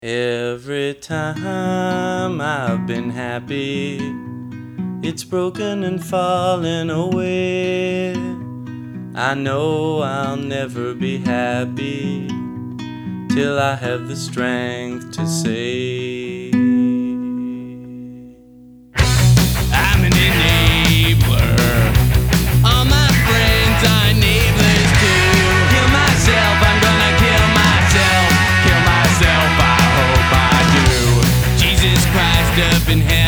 Every time I've been happy, it's broken and falling away. I know I'll never be happy till I have the strength to say I'm an enabler. All my friends are enablers too. Kill myself, I'm gonna kill myself. Kill myself, I hope I do. Jesus Christ up in heaven,